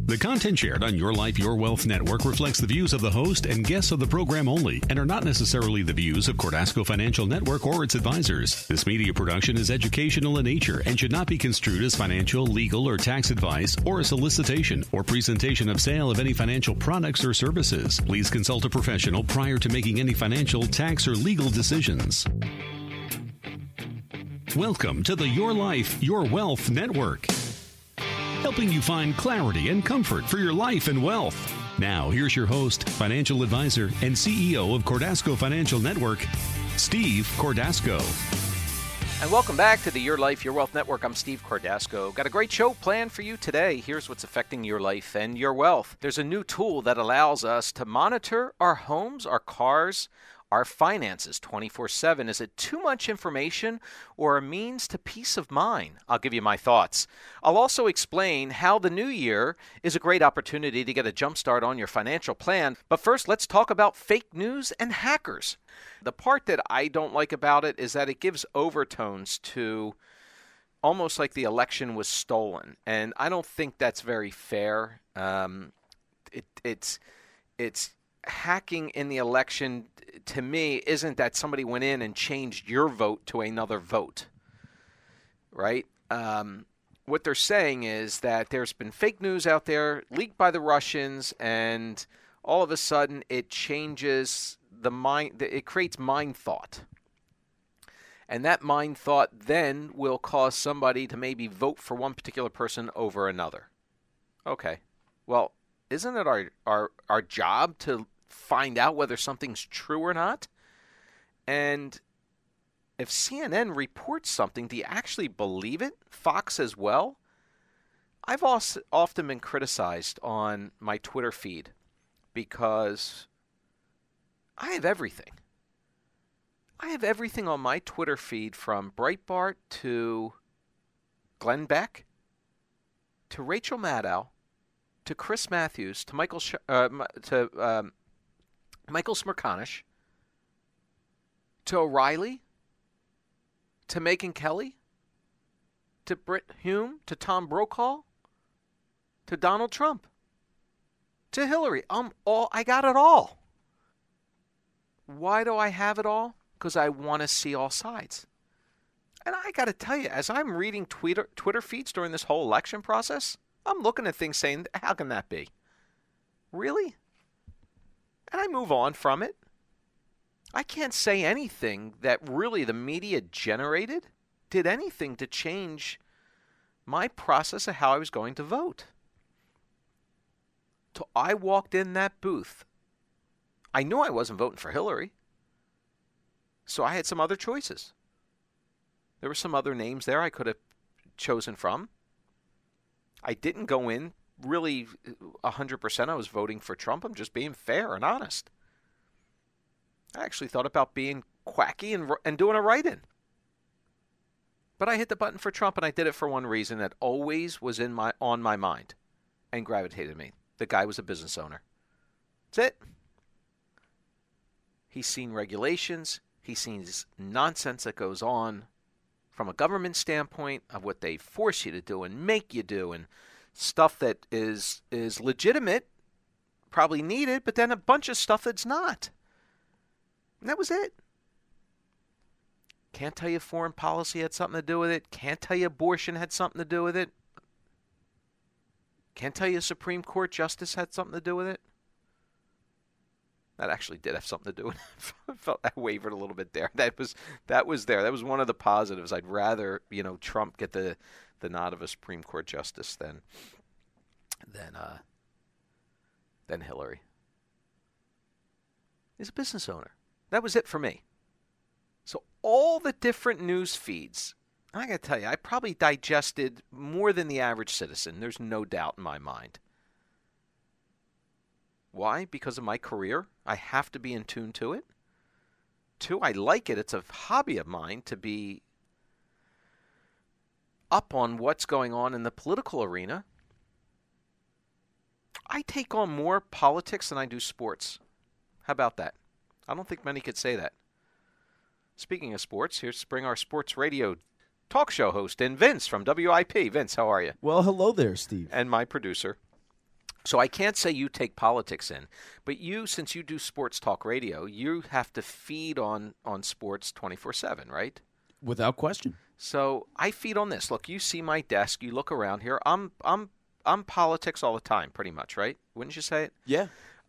The content shared on Your Life, Your Wealth Network reflects the views of the host and guests of the program only and are not necessarily the views of Cordasco Financial Network or its advisors. This media production is educational in nature and should not be construed as financial, legal, or tax advice or a solicitation or presentation of sale of any financial products or services. Please consult a professional prior to making any financial, tax, or legal decisions. Welcome to the Your Life, Your Wealth Network, helping you find clarity and comfort for your life and wealth. Now, here's your host, financial advisor, and CEO of Cordasco Financial Network, Steve Cordasco. And welcome back to the Your Life, Your Wealth Network. I'm Steve Cordasco. Got a great show planned for you today. Here's what's affecting your life and your wealth. There's a new tool that allows us to monitor our homes, our cars, our finances 24/7. Is it too much information or a means to peace of mind? I'll give you my thoughts. I'll also explain how the new year is a great opportunity to get a jump start on your financial plan. But first, let's talk about fake news and hackers. The part that I don't like about it is that it gives overtones to almost like the election was stolen. And I don't think that's very fair. It's hacking in the election, to me, isn't that somebody went in and changed your vote to another vote, right? What they're saying is that there's been fake news out there leaked by the Russians, and all of a sudden it changes the mind. It creates mind thought. And that mind thought then will cause somebody to maybe vote for one particular person over another. Okay, well, isn't it our job to find out whether something's true or not? And if CNN reports something, do you actually believe it? Fox as well? I've also often been criticized on my Twitter feed because I have everything. I have everything on my Twitter feed, from Breitbart to Glenn Beck to Rachel Maddow to Chris Matthews to Michael Smerconish, to O'Reilly, to Megyn Kelly, to Brit Hume, to Tom Brokaw, to Donald Trump, to Hillary. I got it all. Why do I have it all? Because I want to see all sides. And I got to tell you, as I'm reading Twitter feeds during this whole election process, I'm looking at things saying, how can that be? Really? And I move on from it. I can't say anything that really the media generated did anything to change my process of how I was going to vote. So I walked in that booth. I knew I wasn't voting for Hillary. So I had some other choices. There were some other names there I could have chosen from. I didn't go in really 100% I was voting for Trump. I'm just being fair and honest. I actually thought about being quacky and doing a write-in. But I hit the button for Trump, and I did it for one reason that always was on my mind and gravitated me. The guy was a business owner. That's it. He's seen regulations. He's seen nonsense that goes on from a government standpoint of what they force you to do and make you do, and stuff that is legitimate, probably needed, but then a bunch of stuff that's not. And that was it. Can't tell you foreign policy had something to do with it. Can't tell you abortion had something to do with it. Can't tell you a Supreme Court justice had something to do with it. That actually did have something to do with it. I felt I wavered a little bit there. That was there. That was one of the positives. I'd rather, Trump get the nod of a Supreme Court justice than Hillary. He's a business owner. That was it for me. So all the different news feeds, I got to tell you, I probably digested more than the average citizen. There's no doubt in my mind. Why? Because of my career. I have to be in tune to it. 2, I like it. It's a hobby of mine to be up on what's going on in the political arena. I take on more politics than I do sports. How about that? I don't think many could say that. Speaking of sports, here's to bring our sports radio talk show host in, Vince from WIP. Vince, how are you? Well, hello there, Steve. And my producer. So I can't say you take politics in, but you, since you do sports talk radio, you have to feed on sports 24/7, right? Without question. So I feed on this. Look, you see my desk. You look around here. I'm politics all the time, pretty much, right? Wouldn't you say it? Yeah.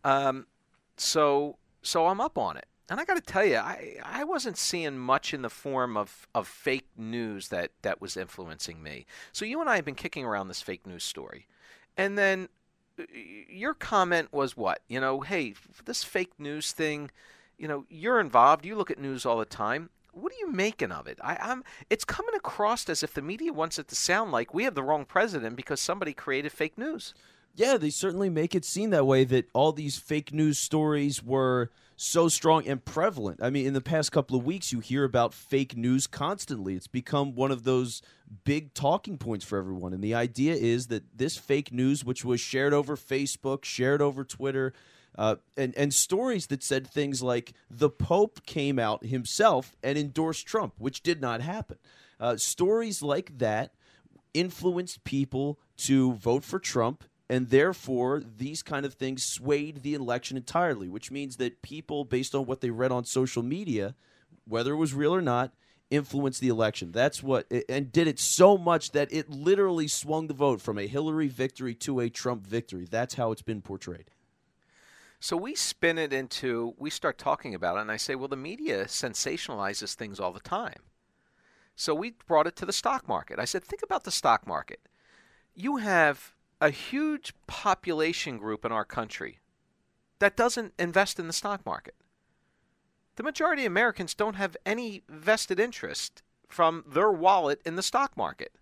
So I'm up on it. And I got to tell you, I wasn't seeing much in the form of fake news that was influencing me. So you and I have been kicking around this fake news story. And then your comment was what? Hey, this fake news thing, you're involved. You look at news all the time. What are you making of it? It's coming across as if the media wants it to sound like we have the wrong president because somebody created fake news. Yeah, they certainly make it seem that way, that all these fake news stories were so strong and prevalent. I mean, in the past couple of weeks, you hear about fake news constantly. It's become one of those big talking points for everyone. And the idea is that this fake news, which was shared over Facebook, shared over Twitter, and stories that said things like the Pope came out himself and endorsed Trump, which did not happen. Stories like that influenced people to vote for Trump, and therefore these kind of things swayed the election entirely, which means that people, based on what they read on social media, whether it was real or not, influenced the election. That's what, and did it so much that it literally swung the vote from a Hillary victory to a Trump victory. That's how it's been portrayed. So we spin it into, we start talking about it, and I say, well, the media sensationalizes things all the time. So we brought it to the stock market. I said, think about the stock market. You have a huge population group in our country that doesn't invest in the stock market. The majority of Americans don't have any vested interest from their wallet in the stock market.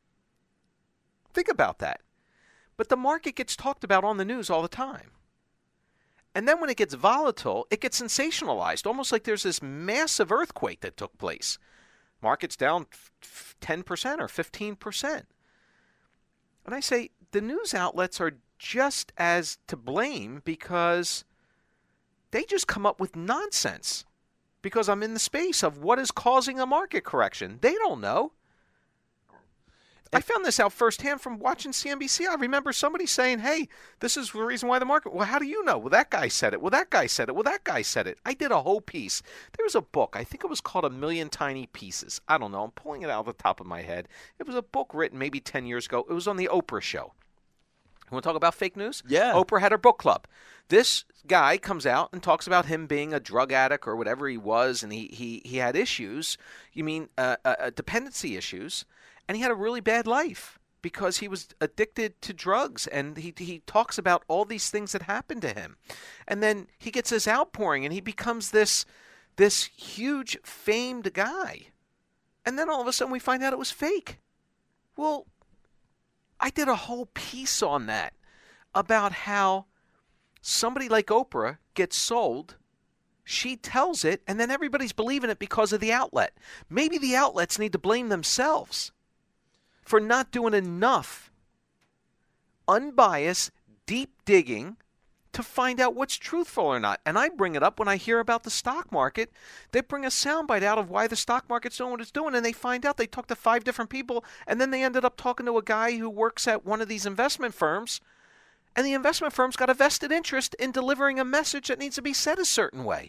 Think about that. But the market gets talked about on the news all the time. And then when it gets volatile, it gets sensationalized, almost like there's this massive earthquake that took place. Market's down 10% or 15%. And I say the news outlets are just as to blame because they just come up with nonsense. Because I'm in the space of what is causing a market correction. They don't know. I found this out firsthand from watching CNBC. I remember somebody saying, hey, this is the reason why the market... Well, how do you know? Well, that guy said it. Well, that guy said it. Well, that guy said it. I did a whole piece. There was a book. I think it was called A Million Tiny Pieces. I don't know. I'm pulling it out of the top of my head. It was a book written maybe 10 years ago. It was on the Oprah show. You want to talk about fake news? Yeah. Oprah had her book club. This guy comes out and talks about him being a drug addict or whatever he was, and he had issues. You mean dependency issues. And he had a really bad life because he was addicted to drugs. And he talks about all these things that happened to him. And then he gets this outpouring and he becomes this huge famed guy. And then all of a sudden we find out it was fake. Well, I did a whole piece on that about how somebody like Oprah gets sold. She tells it, and then everybody's believing it because of the outlet. Maybe the outlets need to blame themselves for not doing enough unbiased, deep digging to find out what's truthful or not. And I bring it up when I hear about the stock market. They bring a soundbite out of why the stock market's doing what it's doing, and they find out they talked to 5 different people, and then they ended up talking to a guy who works at one of these investment firms, and the investment firm's got a vested interest in delivering a message that needs to be said a certain way.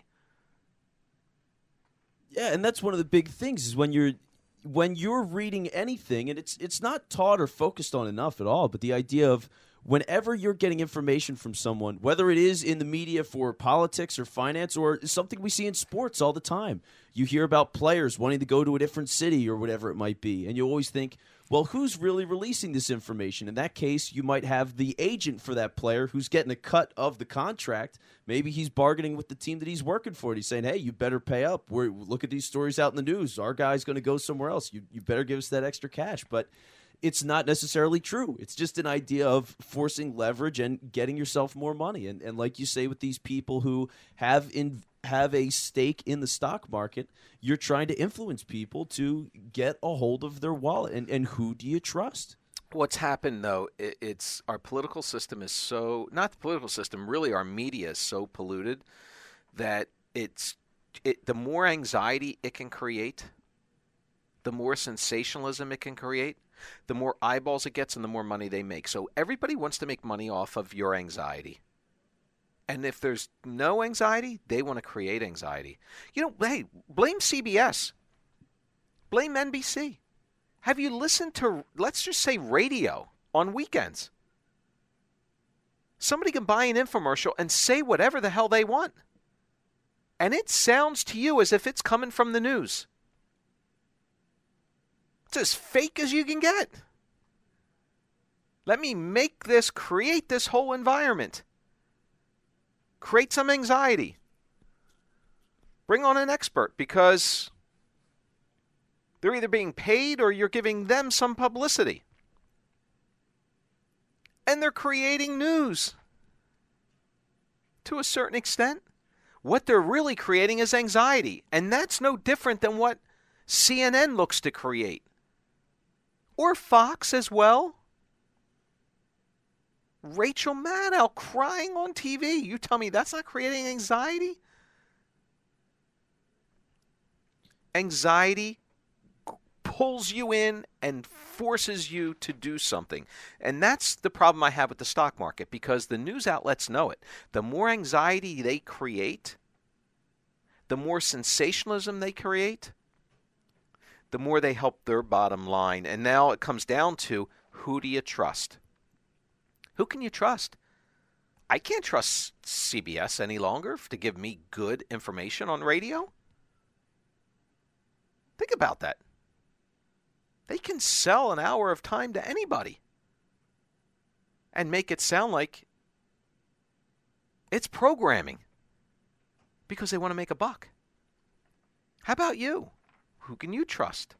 Yeah, and that's one of the big things is when you're reading anything, and it's not taught or focused on enough at all, but the idea of whenever you're getting information from someone, whether it is in the media for politics or finance or something we see in sports all the time, you hear about players wanting to go to a different city or whatever it might be, and you always think, well, who's really releasing this information? In that case, you might have the agent for that player who's getting a cut of the contract. Maybe he's bargaining with the team that he's working for. And he's saying, hey, you better pay up. Look at these stories out in the news. Our guy's going to go somewhere else. You better give us that extra cash. But it's not necessarily true. It's just an idea of forcing leverage and getting yourself more money. And like you say with these people who have a stake in the stock market, you're trying to influence people to get a hold of their wallet. And who do you trust? What's happened, though, it's our political system is so, not the political system, really our media is so polluted that the more anxiety it can create, the more sensationalism it can create, the more eyeballs it gets and the more money they make. So everybody wants to make money off of your anxiety. And if there's no anxiety, they want to create anxiety. Hey, blame CBS. Blame NBC. Have you listened to, let's just say, radio on weekends? Somebody can buy an infomercial and say whatever the hell they want. And it sounds to you as if it's coming from the news. It's as fake as you can get. Let me create this whole environment. Create some anxiety. Bring on an expert because they're either being paid or you're giving them some publicity. And they're creating news to a certain extent. What they're really creating is anxiety. And that's no different than what CNN looks to create. Or Fox as well. Rachel Maddow crying on TV. You tell me that's not creating anxiety? Anxiety pulls you in and forces you to do something. And that's the problem I have with the stock market, because the news outlets know it. The more anxiety they create, the more sensationalism they create, the more they help their bottom line. And now it comes down to, who do you trust? Who can you trust? I can't trust CBS any longer to give me good information on radio. Think about that. They can sell an hour of time to anybody and make it sound like it's programming because they want to make a buck. How about you? Who can you trust?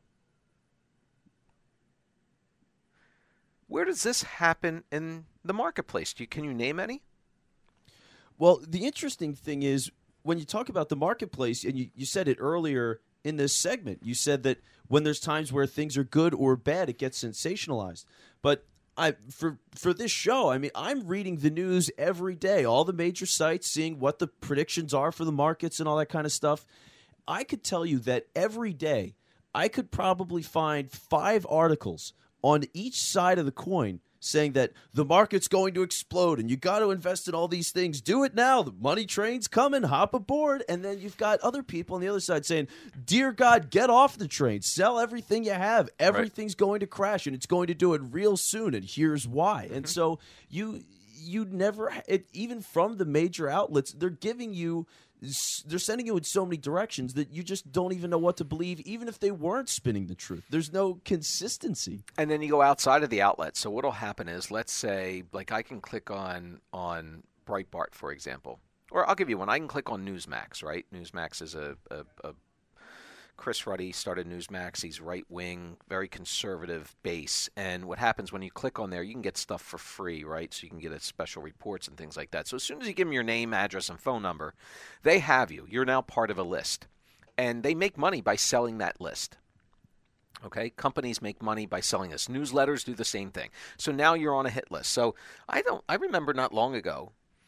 Where does this happen in the marketplace? Can you name any? Well, the interesting thing is when you talk about the marketplace, and you said it earlier in this segment, you said that when there's times where things are good or bad, it gets sensationalized. But for this show, I mean, I'm reading the news every day, all the major sites, seeing what the predictions are for the markets and all that kind of stuff. I could tell you that every day I could probably find 5 articles on each side of the coin saying that the market's going to explode and you got to invest in all these things. Do it now. The money train's coming. Hop aboard. And then you've got other people on the other side saying, dear God, get off the train. Sell everything you have. Everything's going to crash and it's going to do it real soon. And here's why. And so you never, even from the major outlets, they're sending you in so many directions that you just don't even know what to believe, even if they weren't spinning the truth. There's no consistency. And then you go outside of the outlet. So what'll happen is, let's say, like I can click on Breitbart, for example. Or I'll give you one. I can click on Newsmax, right? Newsmax is a Chris Ruddy started Newsmax. He's right-wing, very conservative base. And what happens when you click on there, you can get stuff for free, right? So you can get special reports and things like that. So as soon as you give them your name, address, and phone number, they have you. You're now part of a list. And they make money by selling that list. Okay? Companies make money by selling this. Newsletters do the same thing. So now you're on a hit list. So I remember not long ago,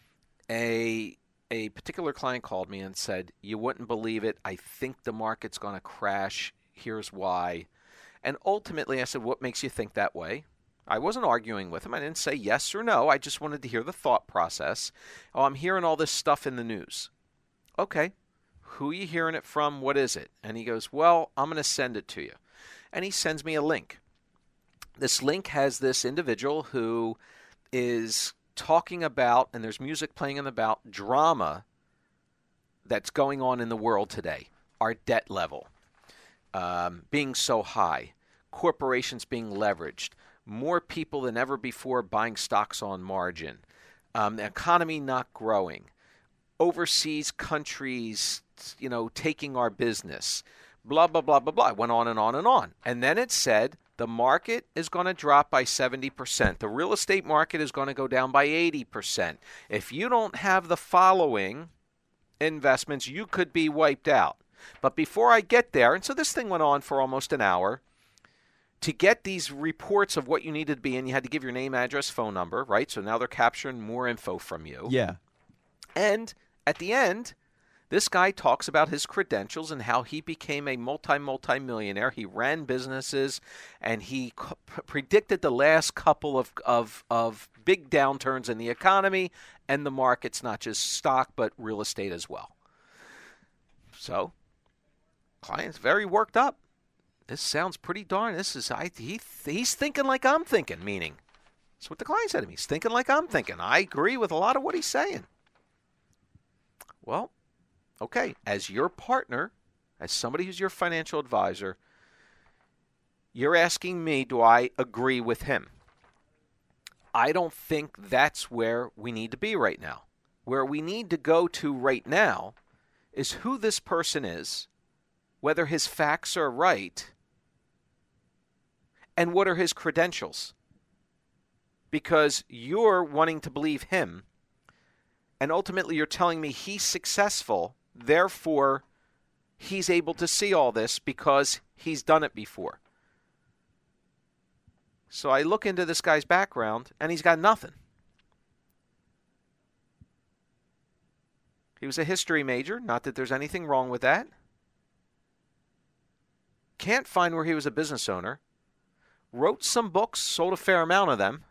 a particular client called me and said, you wouldn't believe it. I think the market's going to crash. Here's why. And ultimately, I said, what makes you think that way? I wasn't arguing with him. I didn't say yes or no. I just wanted to hear the thought process. Oh, I'm hearing all this stuff in the news. Okay. Who are you hearing it from? What is it? And he goes, well, I'm going to send it to you. And he sends me a link. This link has this individual who is talking about, and there's music playing about drama that's going on in the world today. Our debt level being so high, corporations being leveraged, more people than ever before buying stocks on margin, the economy not growing, overseas countries, taking our business, blah, blah, blah, blah, blah. It went on and on and on. And then it said, the market is going to drop by 70%. The real estate market is going to go down by 80%. If you don't have the following investments, you could be wiped out. But before I get there, and so this thing went on for almost an hour, to get these reports of what you needed to be in, you had to give your name, address, phone number, right? So now they're capturing more info from you. Yeah. And at the end, This guy talks about his credentials and how he became a multi-millionaire. He ran businesses, and he predicted the last couple of big downturns in the economy and the markets, not just stock, but real estate as well. So, client's very worked up. This sounds pretty darn. He's thinking like I'm thinking, meaning that's what the client said to me. He's thinking like I'm thinking. I agree with a lot of what he's saying. Well, okay, as your partner, as somebody who's your financial advisor, you're asking me, do I agree with him? I don't think that's where we need to be right now. Where we need to go to right now is who this person is, whether his facts are right, and what are his credentials. Because you're wanting to believe him, and ultimately you're telling me he's successful, therefore he's able to see all this because he's done it before. So I look into this guy's background, and he's got nothing. He was a history major, not that there's anything wrong with that. Can't find where he was a business owner. Wrote some books, sold a fair amount of them.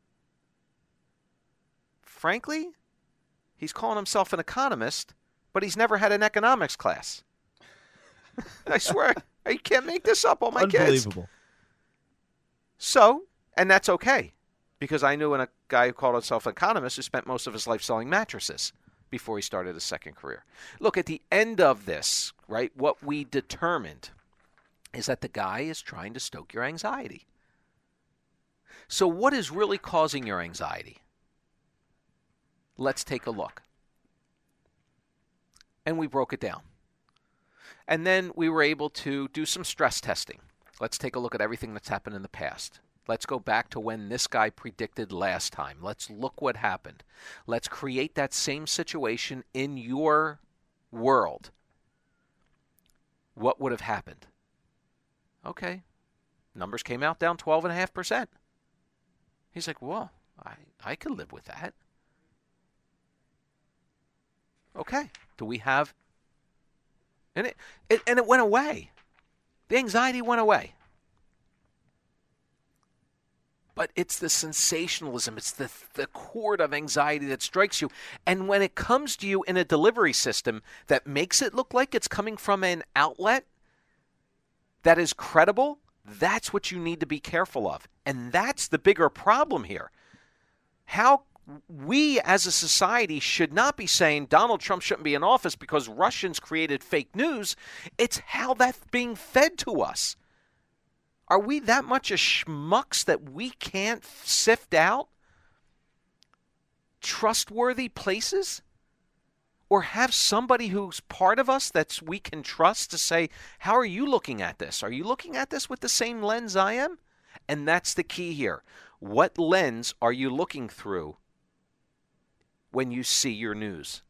Frankly, he's calling himself an economist, but he's never had an economics class. I swear, you can't make this up on my kids. Unbelievable. So, and that's okay, because I knew a guy who called himself an economist who spent most of his life selling mattresses before he started his second career. Look, at the end of this, right, what we determined is that the guy is trying to stoke your anxiety. So what is really causing your anxiety? Let's take a look. And we broke it down. And then we were able to do some stress testing. Let's take a look at everything that's happened in the past. Let's go back to when this guy predicted last time. Let's look what happened. Let's create that same situation in your world. What would have happened? Okay. Numbers came out down 12.5%. He's like, well, I could live with that. Okay. Do we have... And it went away. The anxiety went away. But it's the sensationalism. It's the chord of anxiety that strikes you. And when it comes to you in a delivery system that makes it look like it's coming from an outlet that is credible, that's what you need to be careful of. And that's the bigger problem here. How we as a society should not be saying Donald Trump shouldn't be in office because Russians created fake news. It's how that's being fed to us. Are we that much of schmucks that we can't sift out trustworthy places? Or have somebody who's part of us that we can trust to say, how are you looking at this? Are you looking at this with the same lens I am? And that's the key here. What lens are you looking through when you see your news?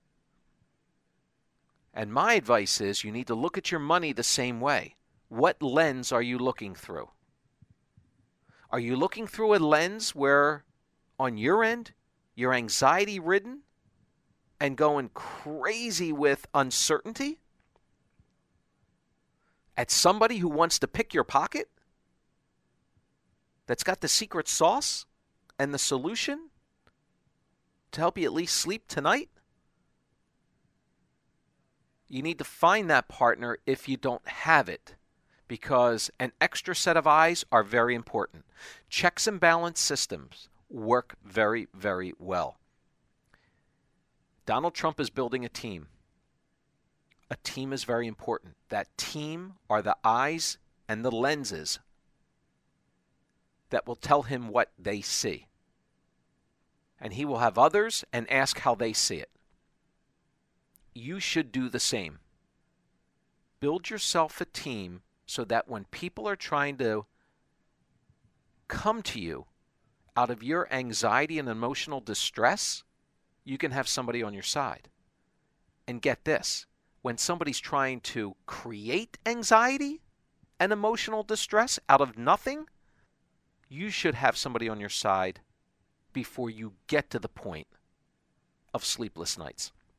And my advice is you need to look at your money the same way. What lens are you looking through? Are you looking through a lens where, on your end, you're anxiety-ridden and going crazy with uncertainty at somebody who wants to pick your pocket, that's got the secret sauce and the solution to help you at least sleep tonight? You need to find that partner if you don't have it, because an extra set of eyes are very important. Checks and balance systems work very, very well. Donald Trump is building a team. A team is very important. That team are the eyes and the lenses that will tell him what they see. And he will have others and ask how they see it. You should do the same. Build yourself a team so that when people are trying to come to you out of your anxiety and emotional distress, you can have somebody on your side. And get this, when somebody's trying to create anxiety and emotional distress out of nothing, you should have somebody on your side before you get to the point of sleepless nights.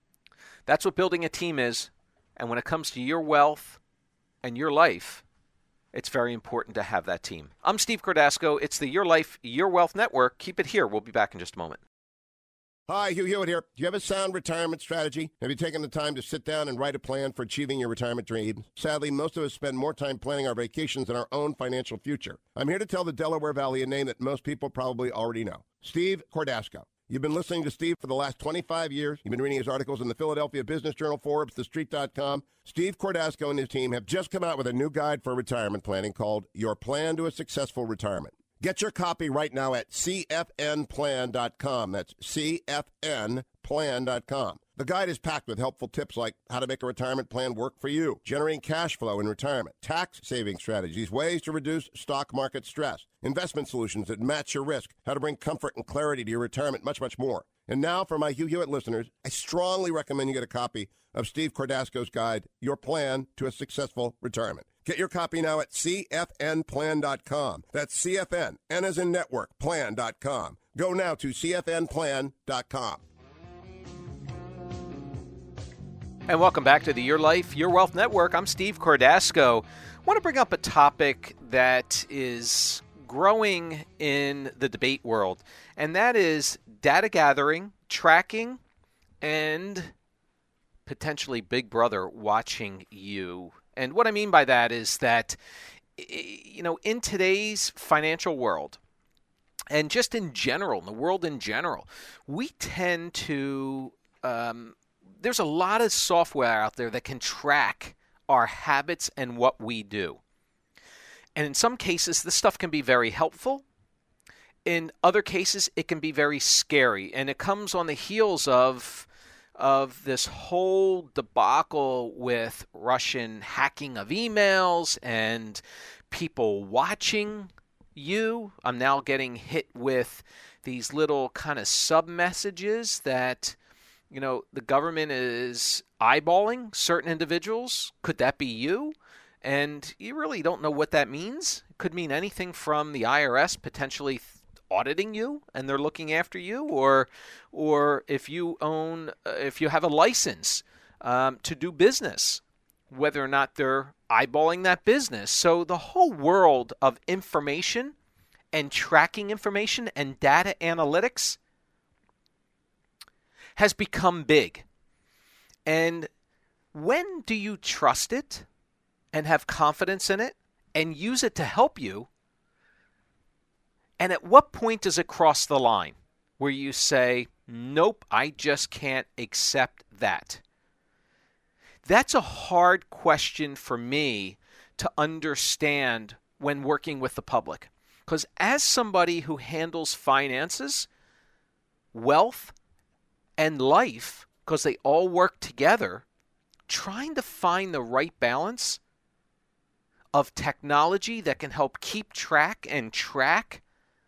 That's what building a team is. And when it comes to your wealth and your life, it's very important to have that team. I'm Steve Cordasco. It's the Your Life, Your Wealth Network. Keep it here. We'll be back in just a moment. Hi, Hugh Hewitt here. Do you have a sound retirement strategy? Have you taken the time to sit down and write a plan for achieving your retirement dreams? Sadly, most of us spend more time planning our vacations than our own financial future. I'm here to tell the Delaware Valley a name that most people probably already know. Steve Cordasco. You've been listening to Steve for the last 25 years. You've been reading his articles in the Philadelphia Business Journal, Forbes, TheStreet.com. Steve Cordasco and his team have just come out with a new guide for retirement planning called Your Plan to a Successful Retirement. Get your copy right now at cfnplan.com. That's cfnplan.com. The guide is packed with helpful tips like how to make a retirement plan work for you, generating cash flow in retirement, tax-saving strategies, ways to reduce stock market stress, investment solutions that match your risk, how to bring comfort and clarity to your retirement, much, much more. And now, for my Hugh Hewitt listeners, I strongly recommend you get a copy of Steve Cordasco's guide, Your Plan to a Successful Retirement. Get your copy now at cfnplan.com. That's CFN, N as in network, plan.com. Go now to cfnplan.com. And welcome back to the Your Life, Your Wealth Network. I'm Steve Cordasco. I want to bring up a topic that is growing in the debate world, and that is data gathering, tracking, and potentially Big Brother watching you. And what I mean by that is that, you know, in today's financial world, and just in general, in the world in general, we tend to, there's a lot of software out there that can track our habits and what we do. And in some cases, this stuff can be very helpful. In other cases, it can be very scary. And it comes on the heels of this whole debacle with Russian hacking of emails and people watching you. I'm now getting hit with these little kind of sub-messages that, you know, the government is eyeballing certain individuals. Could that be you? And you really don't know what that means. It could mean anything from the IRS potentially auditing you and they're looking after you, or if you have a license to do business, whether or not they're eyeballing that business. So the whole world of information and tracking information and data analytics has become big. And when do you trust it and have confidence in it and use it to help you? And at what point does it cross the line where you say, nope, I just can't accept that? That's a hard question for me to understand when working with the public. Because as somebody who handles finances, wealth, and life, because they all work together, trying to find the right balance of technology that can help keep track and track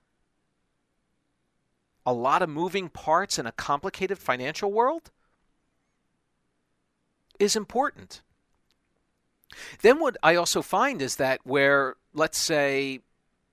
a lot of moving parts in a complicated financial world is important. Then what I also find is that where, let's say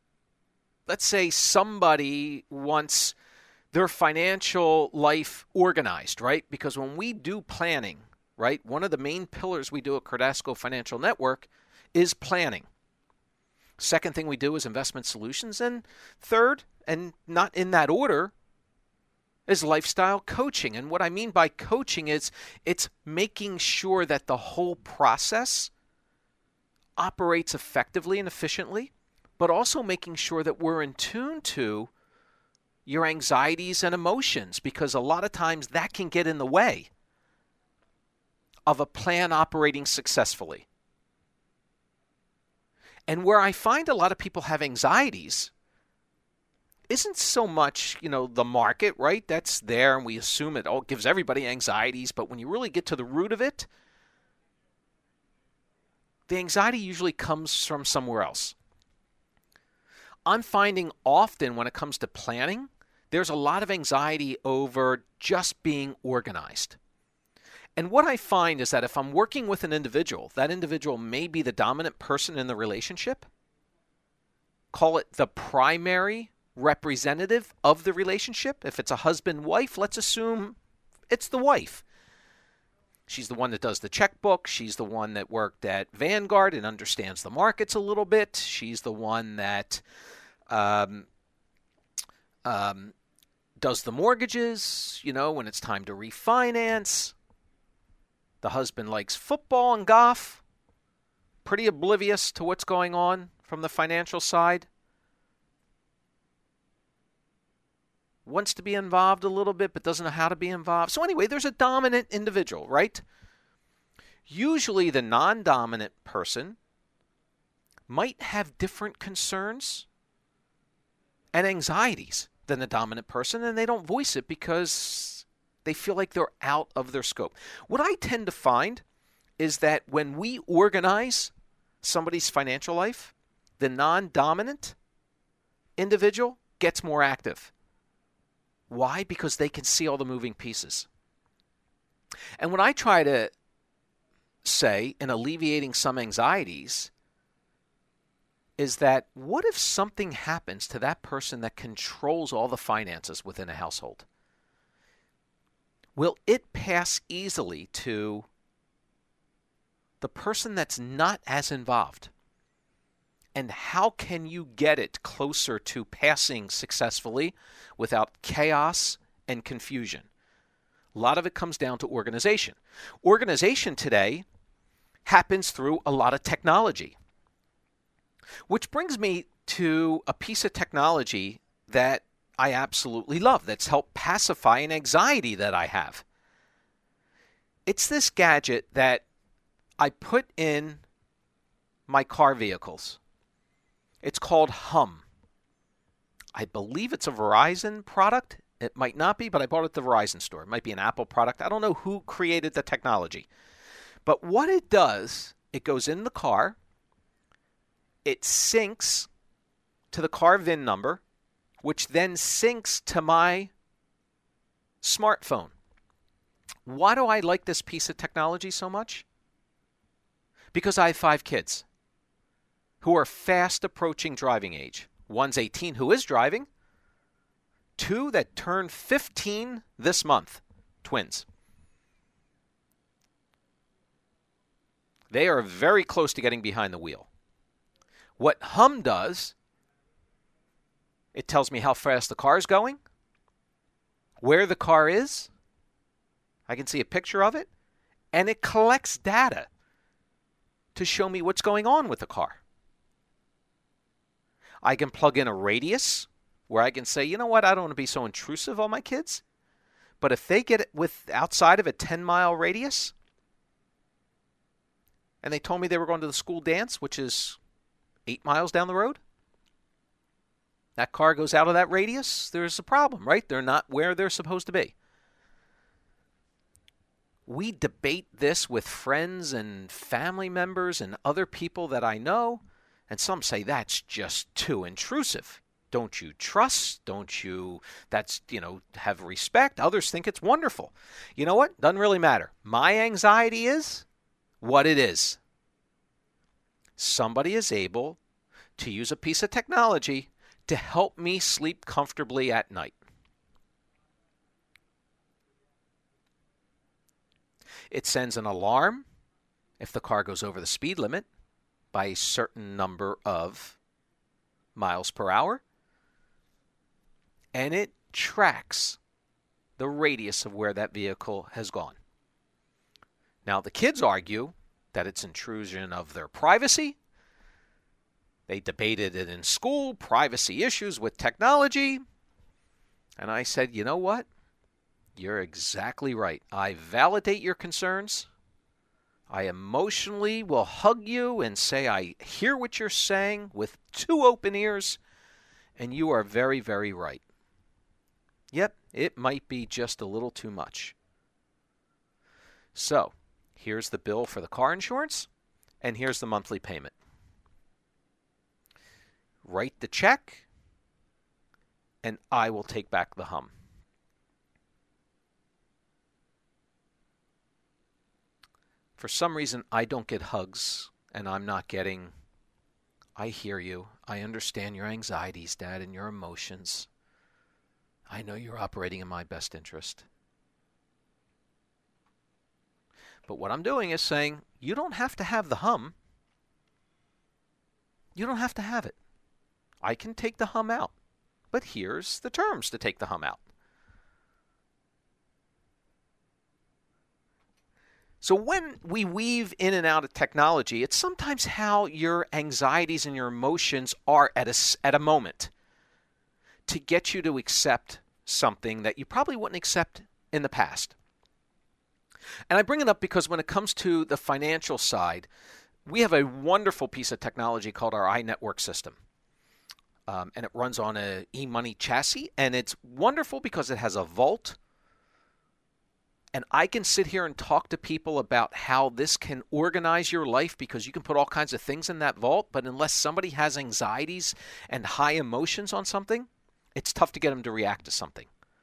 somebody wants their financial life organized, right? Because when we do planning, right, one of the main pillars we do at Cordasco Financial Network is planning. Second thing we do is investment solutions. And third, and not in that order, is lifestyle coaching. And what I mean by coaching is it's making sure that the whole process operates effectively and efficiently, but also making sure that we're in tune to your anxieties and emotions, because a lot of times that can get in the way of a plan operating successfully. And where I find a lot of people have anxieties isn't so much, the market, right? That's there, and we assume it all gives everybody anxieties. But when you really get to the root of it, the anxiety usually comes from somewhere else. I'm finding often when it comes to planning, there's a lot of anxiety over just being organized. And what I find is that if I'm working with an individual, that individual may be the dominant person in the relationship. Call it the primary representative of the relationship. If it's a husband-wife, let's assume it's the wife. She's the one that does the checkbook. She's the one that worked at Vanguard and understands the markets a little bit. She's the one that does the mortgages, when it's time to refinance. The husband likes football and golf. Pretty oblivious to what's going on from the financial side. Wants to be involved a little bit, but doesn't know how to be involved. So anyway, there's a dominant individual, right? Usually the non-dominant person might have different concerns and anxieties than the dominant person, and they don't voice it because they feel like they're out of their scope. What I tend to find is that when we organize somebody's financial life, the non-dominant individual gets more active. Why? Because they can see all the moving pieces. And what I try to say in alleviating some anxieties is that what if something happens to that person that controls all the finances within a household? Will it pass easily to the person that's not as involved? And how can you get it closer to passing successfully without chaos and confusion? A lot of it comes down to organization. Organization today happens through a lot of technology. Which brings me to a piece of technology that I absolutely love, that's helped pacify an anxiety that I have. It's this gadget that I put in my car vehicles. It's called Hum. I believe it's a Verizon product. It might not be, but I bought it at the Verizon store. It might be an Apple product. I don't know who created the technology. But what it does, it goes in the car. It syncs to the car VIN number, which then syncs to my smartphone. Why do I like this piece of technology so much? Because I have 5 kids who are fast approaching driving age. One's 18 who is driving. 2 that turn 15 this month. Twins. They are very close to getting behind the wheel. What Hum does, it tells me how fast the car is going, where the car is. I can see a picture of it. And it collects data to show me what's going on with the car. I can plug in a radius where I can say, you know what, I don't want to be so intrusive on my kids. But if they get it outside of a 10-mile radius, and they told me they were going to the school dance, which is 8 miles down the road, that car goes out of that radius, there's a problem, right? They're not where they're supposed to be. We debate this with friends and family members and other people that I know, and some say that's just too intrusive. Don't you trust? Don't you, have respect? Others think it's wonderful. You know what? Doesn't really matter. My anxiety is what it is. Somebody is able to use a piece of technology to help me sleep comfortably at night. It sends an alarm if the car goes over the speed limit by a certain number of miles per hour. And it tracks the radius of where that vehicle has gone. Now, the kids argue that it's intrusion of their privacy. They debated it in school, privacy issues with technology. And I said, you know what? You're exactly right. I validate your concerns. I emotionally will hug you and say I hear what you're saying with 2 open ears, and you are very, very right. Yep, it might be just a little too much. So, here's the bill for the car insurance, and here's the monthly payment. Write the check, and I will take back the Hum. For some reason, I don't get hugs, and I'm not getting, I hear you. I understand your anxieties, Dad, and your emotions. I know you're operating in my best interest. But what I'm doing is saying, you don't have to have the hum. You don't have to have it. I can take the hum out. But here's the terms to take the hum out. So when we weave in and out of technology, it's sometimes how your anxieties and your emotions are at a moment to get you to accept something that you probably wouldn't accept in the past. And I bring it up because when it comes to the financial side, we have a wonderful piece of technology called our iNetwork system. And it runs on an eMoney chassis, and it's wonderful because it has a vault. And I can sit here and talk to people about how this can organize your life because you can put all kinds of things in that vault, but unless somebody has anxieties and high emotions on something, it's tough to get them to react to something.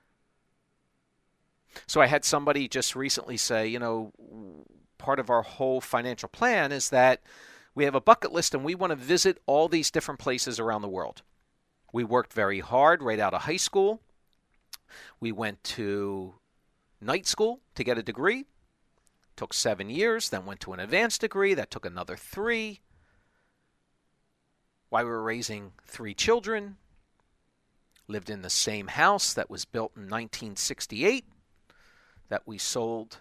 So I had somebody just recently say, part of our whole financial plan is that we have a bucket list and we want to visit all these different places around the world. We worked very hard right out of high school. We went to night school to get a degree. Took 7 years, then went to an advanced degree. That took another 3. While we were raising 3 children. Lived in the same house that was built in 1968 that we sold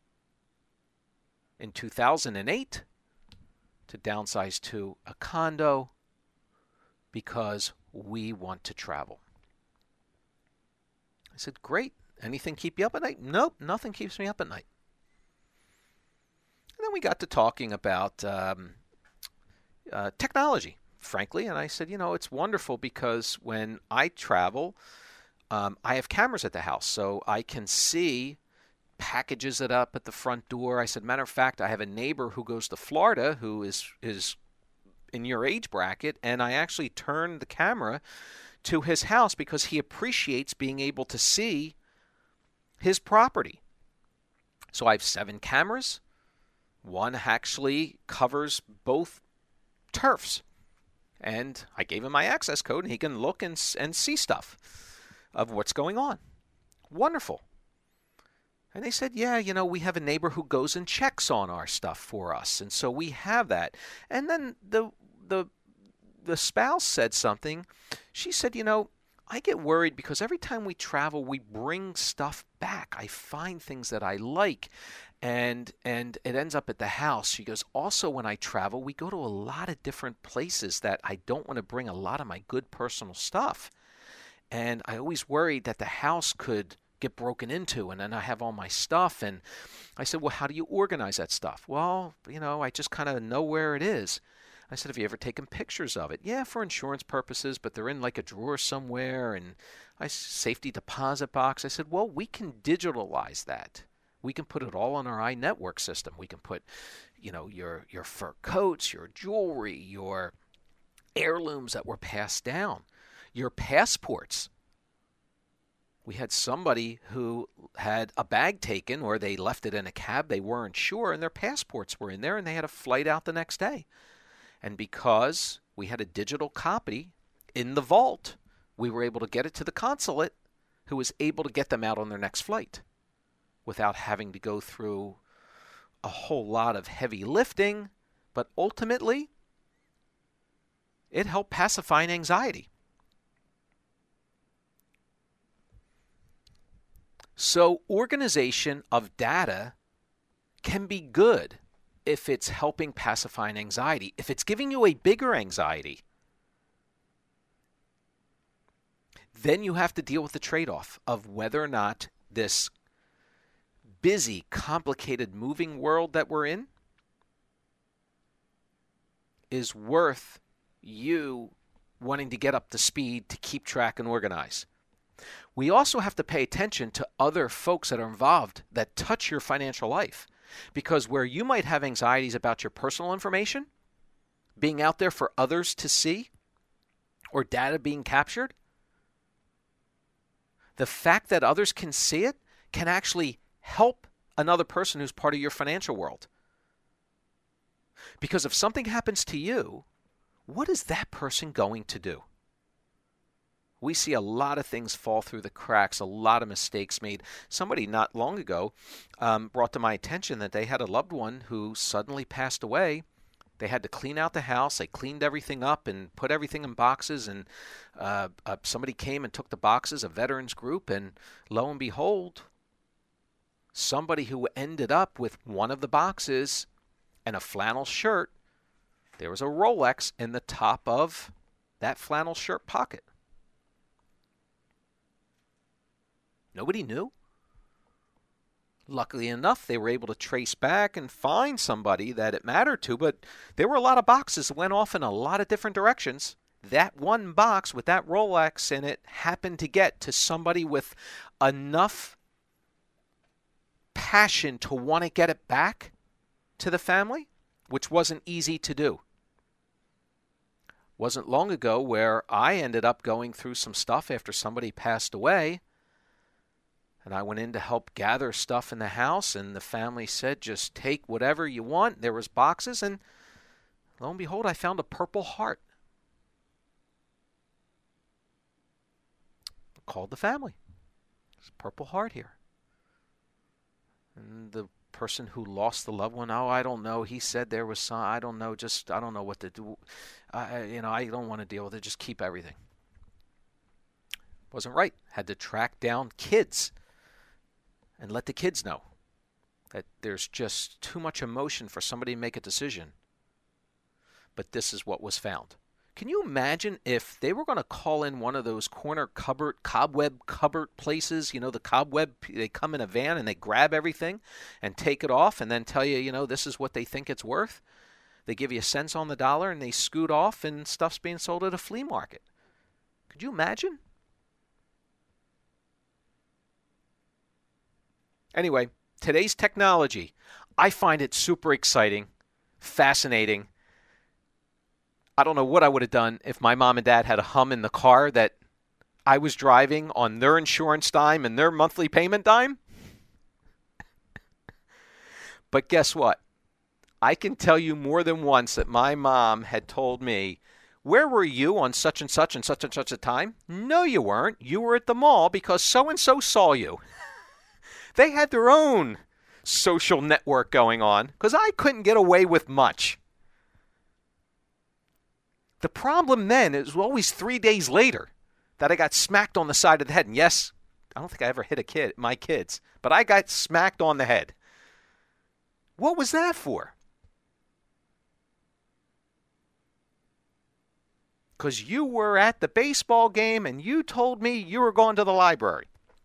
in 2008 to downsize to a condo because we want to travel. I said, great. Anything keep you up at night? Nope, nothing keeps me up at night. And then we got to talking about technology, frankly. And I said, it's wonderful because when I travel, I have cameras at the house, so I can see packages it up at the front door. I said, matter of fact, I have a neighbor who goes to Florida who is in your age bracket, and I actually turned the camera to his house because he appreciates being able to see his property. So I have 7 cameras. One actually covers both turfs. And I gave him my access code, and he can look and see stuff of what's going on. Wonderful. And they said, yeah, we have a neighbor who goes and checks on our stuff for us. And so we have that. And then the spouse said something. She said, I get worried because every time we travel, we bring stuff back. I find things that I like, and it ends up at the house. She goes, also when I travel, we go to a lot of different places that I don't want to bring a lot of my good personal stuff. And I always worried that the house could get broken into, and then I have all my stuff. And I said, well, how do you organize that stuff? Well, I just kind of know where it is. I said, have you ever taken pictures of it? Yeah, for insurance purposes, but they're in like a drawer somewhere, and safety deposit box. I said, well, we can digitalize that. We can put it all on our iNetwork system. We can put, your fur coats, your jewelry, your heirlooms that were passed down, your passports. We had somebody who had a bag taken, or they left it in a cab. They weren't sure, and their passports were in there, and they had a flight out the next day. And because we had a digital copy in the vault, we were able to get it to the consulate, who was able to get them out on their next flight without having to go through a whole lot of heavy lifting. But ultimately, it helped pacify anxiety. So organization of data can be good if it's helping pacify anxiety. If it's giving you a bigger anxiety, then you have to deal with the trade-off of whether or not this busy, complicated, moving world that we're in is worth you wanting to get up to speed to keep track and organize. We also have to pay attention to other folks that are involved that touch your financial life. Because where you might have anxieties about your personal information being out there for others to see, or data being captured, the fact that others can see it can actually help another person who's part of your financial world. Because if something happens to you, what is that person going to do? We see a lot of things fall through the cracks, a lot of mistakes made. Somebody not long ago brought to my attention that they had a loved one who suddenly passed away. They had to clean out the house. They cleaned everything up and put everything in boxes. And somebody came and took the boxes, a veterans group, and lo and behold, somebody who ended up with one of the boxes and a flannel shirt, there was a Rolex in the top of that flannel shirt pocket. Nobody knew. Luckily enough, they were able to trace back and find somebody that it mattered to, but there were a lot of boxes that went off in a lot of different directions. That one box with that Rolex in it happened to get to somebody with enough passion to want to get it back to the family, which wasn't easy to do. Wasn't long ago where I ended up going through some stuff after somebody passed away. And I went in to help gather stuff in the house, and the family said, just take whatever you want. There was boxes, and lo and behold, I found a Purple Heart. I called the family. There's a Purple Heart here. And the person who lost the loved one, I don't know. He said there was some, I don't know what to do. I don't want to deal with it. Just keep everything. Wasn't right. Had to track down kids and let the kids know that there's just too much emotion for somebody to make a decision. But this is what was found. Can you imagine if they were going to call in one of those corner cobweb cupboard places, the cobweb, they come in a van and they grab everything and take it off and then tell you, this is what they think it's worth. They give you cents on the dollar and they scoot off and stuff's being sold at a flea market. Could you imagine? Anyway, today's technology, I find it super exciting, fascinating. I don't know what I would have done if my mom and dad had a hum in the car that I was driving on their insurance dime and their monthly payment dime. But guess what? I can tell you more than once that my mom had told me, where were you on such and such a time? No, you weren't. You were at the mall because so-and-so saw you. They had their own social network going on because I couldn't get away with much. The problem then is always 3 days later that I got smacked on the side of the head. And yes, I don't think I ever hit my kids, but I got smacked on the head. What was that for? Because you were at the baseball game and you told me you were going to the library.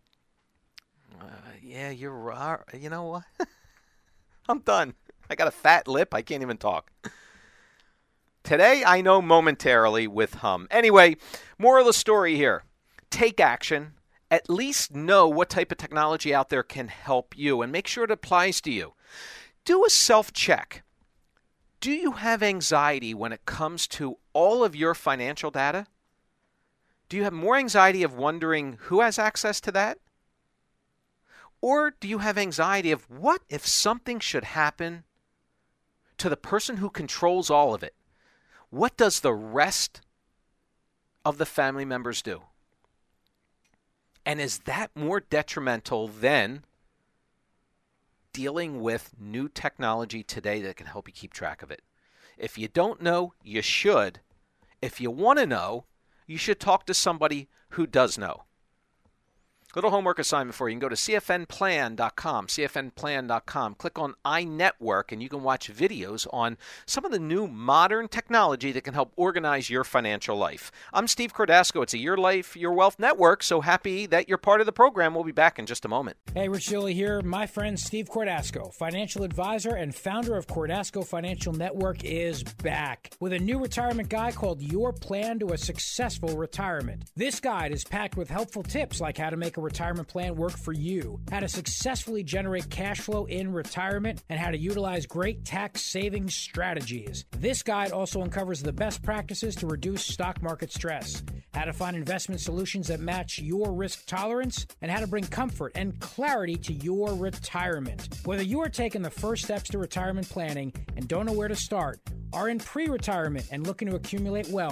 Yeah, you're right. You know what? I'm done. I got a fat lip. I can't even talk. Today, I know momentarily with hum. Anyway, moral of the story here. Take action. At least know what type of technology out there can help you and make sure it applies to you. Do a self-check. Do you have anxiety when it comes to all of your financial data? Do you have more anxiety of wondering who has access to that? Or do you have anxiety of what if something should happen to the person who controls all of it? What does the rest of the family members do? And is that more detrimental than dealing with new technology today that can help you keep track of it? If you don't know, you should. If you want to know, you should talk to somebody who does know. Little homework assignment for you. You can go to cfnplan.com, cfnplan.com. Click on iNetwork, and you can watch videos on some of the new modern technology that can help organize your financial life. I'm Steve Cordasco. It's a Your Life, Your Wealth Network. So happy that you're part of the program. We'll be back in just a moment. Hey, Rich Dilley here. My friend Steve Cordasco, financial advisor and founder of Cordasco Financial Network, is back with a new retirement guide called Your Plan to a Successful Retirement. This guide is packed with helpful tips like how to make a retirement plan work for you, how to successfully generate cash flow in retirement, and how to utilize great tax saving strategies. This guide also uncovers the best practices to reduce stock market stress, how to find investment solutions that match your risk tolerance, and how to bring comfort and clarity to your retirement. Whether you are taking the first steps to retirement planning and don't know where to start, are in pre-retirement and looking to accumulate wealth,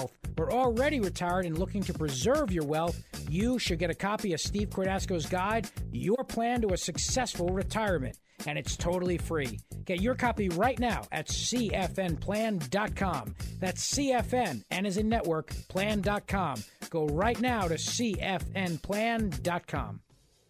or already retired and looking to preserve your wealth, you should get a copy of Steve Cordasco's guide, Your Plan to a Successful Retirement, and it's totally free. Get your copy right now at cfnplan.com. That's CFN, N as in network, plan.com. Go right now to cfnplan.com.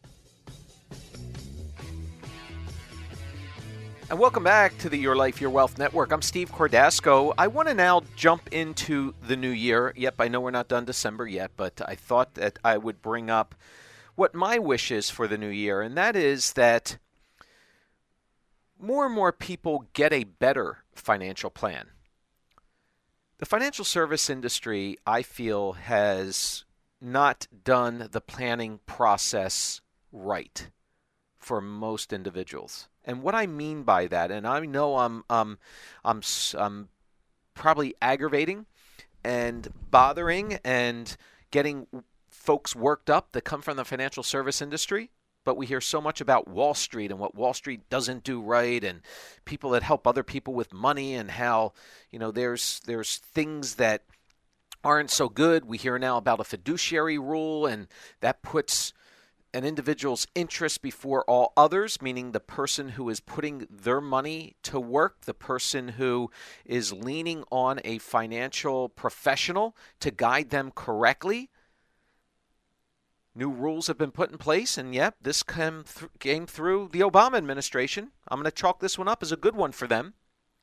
And welcome back to the Your Life, Your Wealth Network. I'm Steve Cordasco. I want to now jump into the new year. Yep, I know we're not done December yet, but I thought that I would bring up what my wish is for the new year, and that is that more and more people get a better financial plan. The financial service industry, I feel, has not done the planning process right for most individuals. And what I mean by that, and I know I'm probably aggravating and bothering and getting folks worked up that come from the financial service industry, but we hear so much about Wall Street and what Wall Street doesn't do right, and people that help other people with money, and how, you know, there's things that aren't so good. We hear now about a fiduciary rule, and that puts an individual's interest before all others, meaning the person who is putting their money to work, the person who is leaning on a financial professional to guide them correctly. New rules have been put in place, and yep, this came through the Obama administration. I'm going to chalk this one up as a good one for them.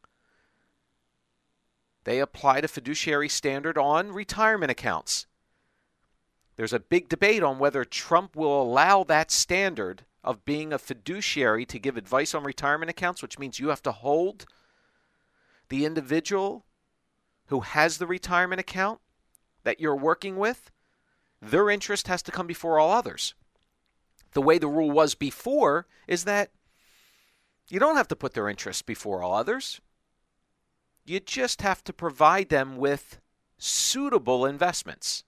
They applied a fiduciary standard on retirement accounts. There's a big debate on whether Trump will allow that standard of being a fiduciary to give advice on retirement accounts, which means you have to hold the individual who has the retirement account that you're working with. Their interest has to come before all others. The way the rule was before is that you don't have to put their interests before all others. You just have to provide them with suitable investments.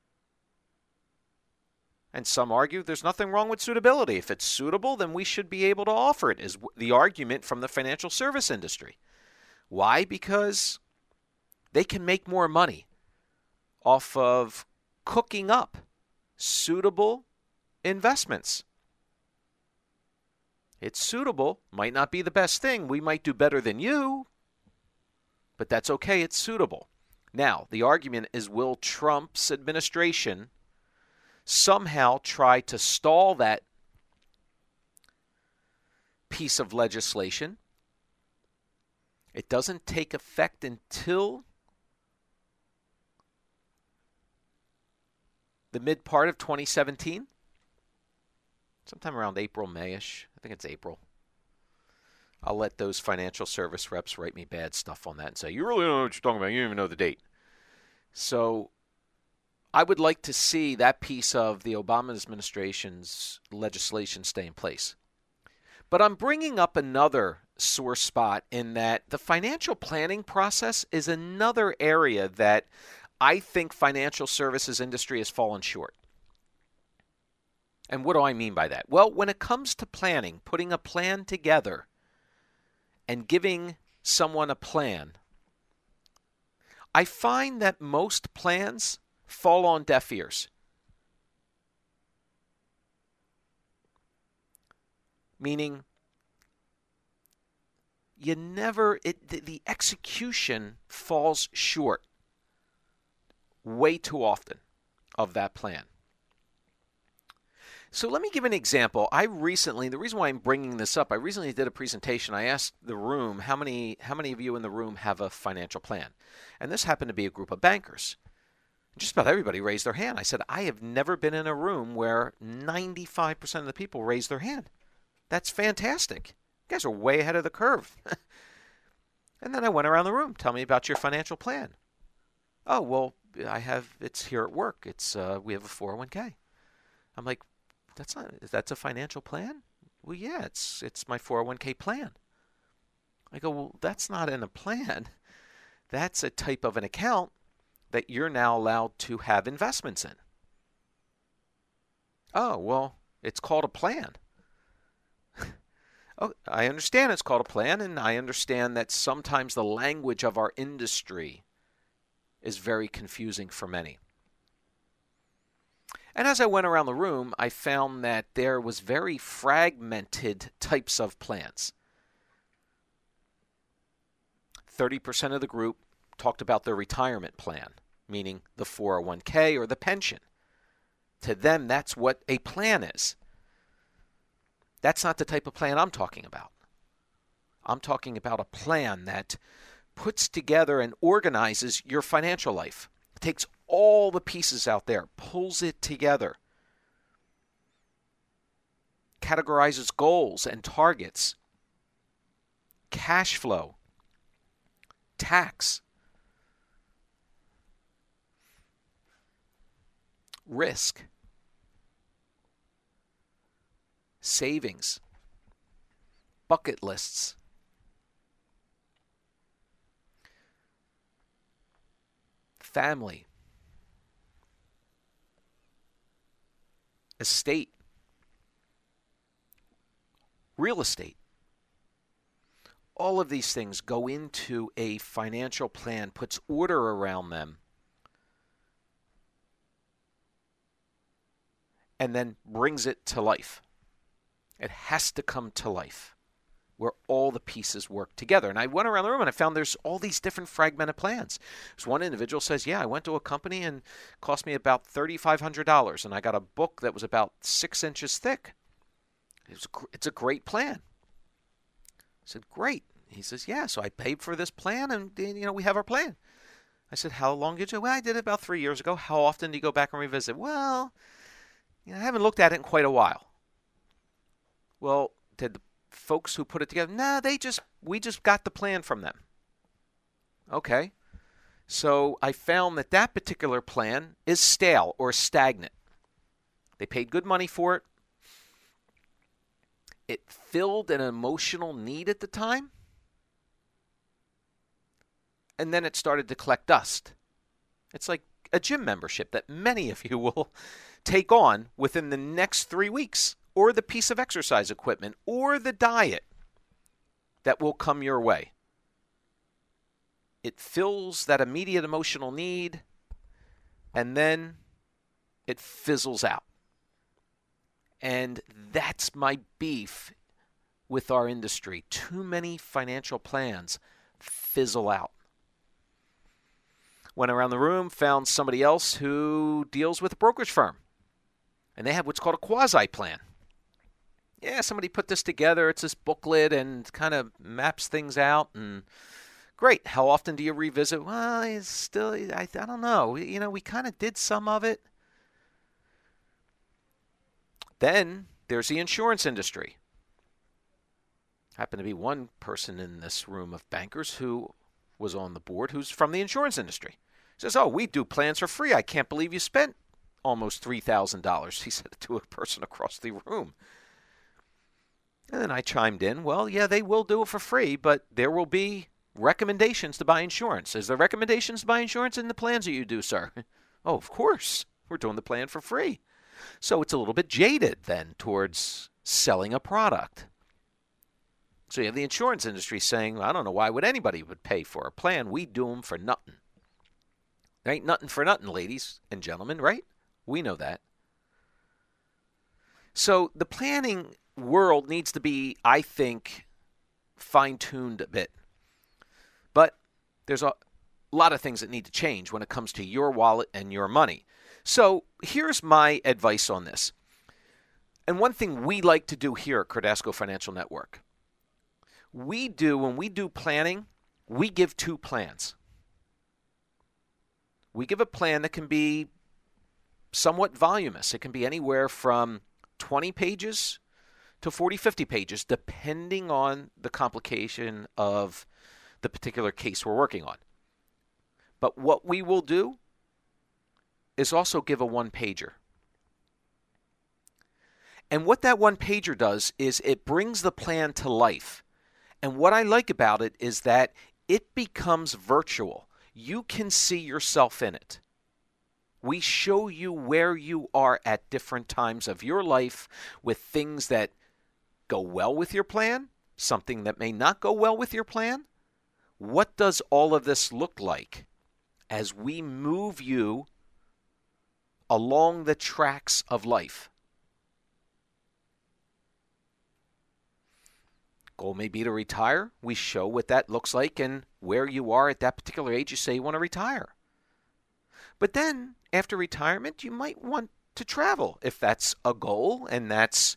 And some argue there's nothing wrong with suitability. If it's suitable, then we should be able to offer it, is the argument from the financial service industry. Why? Because they can make more money off of cooking up suitable investments. It's suitable. Might not be the best thing. We might do better than you, but that's okay. It's suitable. Now, the argument is, will Trump's administration somehow try to stall that piece of legislation? It doesn't take effect until the mid part of 2017, sometime around April, May-ish. I think it's April. I'll let those financial service reps write me bad stuff on that and say, you really don't know what you're talking about. You don't even know the date. So I would like to see that piece of the Obama administration's legislation stay in place. But I'm bringing up another sore spot in that the financial planning process is another area that I think financial services industry has fallen short. And what do I mean by that? Well, when it comes to planning, putting a plan together and giving someone a plan, I find that most plans fall on deaf ears. Meaning, the execution falls short way too often of that plan. So let me give an example. The reason why I'm bringing this up, I recently did a presentation. I asked the room, how many of you in the room have a financial plan? And this happened to be a group of bankers. Just about everybody raised their hand. I said, I have never been in a room where 95% of the people raised their hand. That's fantastic. You guys are way ahead of the curve. And then I went around the room. Tell me about your financial plan. Oh, well, it's here at work. We have a 401k. I'm like, that's a financial plan? Well, yeah, it's my 401k plan. I go, well, that's not in a plan. That's a type of an account that you're now allowed to have investments in. Oh, well, it's called a plan. Oh, I understand it's called a plan, and I understand that sometimes the language of our industry is very confusing for many. And as I went around the room, I found that there was very fragmented types of plans. 30% of the group talked about their retirement plan, meaning the 401k or the pension. To them, that's what a plan is. That's not the type of plan I'm talking about. I'm talking about a plan that puts together and organizes your financial life. It takes all the pieces out there, pulls it together, categorizes goals and targets, cash flow, tax, risk, savings, bucket lists, family, estate, real estate. All of these things go into a financial plan, puts order around them, and then brings it to life. It has to come to life where all the pieces work together. And I went around the room and I found there's all these different fragmented plans. There's one individual says, yeah, I went to a company and it cost me about $3,500 and I got a book that was about 6 inches thick. It's a great plan. I said, great. He says, yeah, so I paid for this plan and we have our plan. I said, how long did you? Well, I did it about 3 years ago. How often do you go back and revisit? Well, I haven't looked at it in quite a while. Well, did the folks who put it together? Nah, we just got the plan from them. Okay. So I found that particular plan is stale or stagnant. They paid good money for it. It filled an emotional need at the time. And then it started to collect dust. It's like a gym membership that many of you will take on within the next 3 weeks, or the piece of exercise equipment, or the diet that will come your way. It fills that immediate emotional need, and then it fizzles out. And that's my beef with our industry. Too many financial plans fizzle out. Went around the room, found somebody else who deals with a brokerage firm. And they have what's called a quasi-plan. Yeah, somebody put this together. It's this booklet and kind of maps things out. And great. How often do you revisit? Well, it's still, I don't know. We kind of did some of it. Then there's the insurance industry. Happened to be one person in this room of bankers who was on the board who's from the insurance industry. He says, oh, we do plans for free. I can't believe you spent almost $3,000. He said it to a person across the room. And then I chimed in, well, yeah, they will do it for free, but there will be recommendations to buy insurance. Is there recommendations to buy insurance in the plans that you do, sir? Oh, of course. We're doing the plan for free. So it's a little bit jaded then towards selling a product. So you have the insurance industry saying, I don't know why would anybody would pay for a plan. We do them for nothing. There ain't nothing for nothing, ladies and gentlemen, right? We know that. So the planning world needs to be, I think, fine-tuned a bit. But there's a lot of things that need to change when it comes to your wallet and your money. So here's my advice on this. And one thing we like to do here at Cordasco Financial Network, when we do planning, we give 2 plans. We give a plan that can be somewhat voluminous. It can be anywhere from 20 pages to 40, 50 pages, depending on the complication of the particular case we're working on. But what we will do is also give a 1-pager. And what that 1-pager does is it brings the plan to life. And what I like about it is that it becomes virtual. You can see yourself in it. We show you where you are at different times of your life with things that go well with your plan, something that may not go well with your plan. What does all of this look like? as we move you along the tracks of life. Goal may be to retire. We show what that looks like and where you are at that particular age. You say you want to retire. But then, after retirement, you might want to travel if that's a goal and that's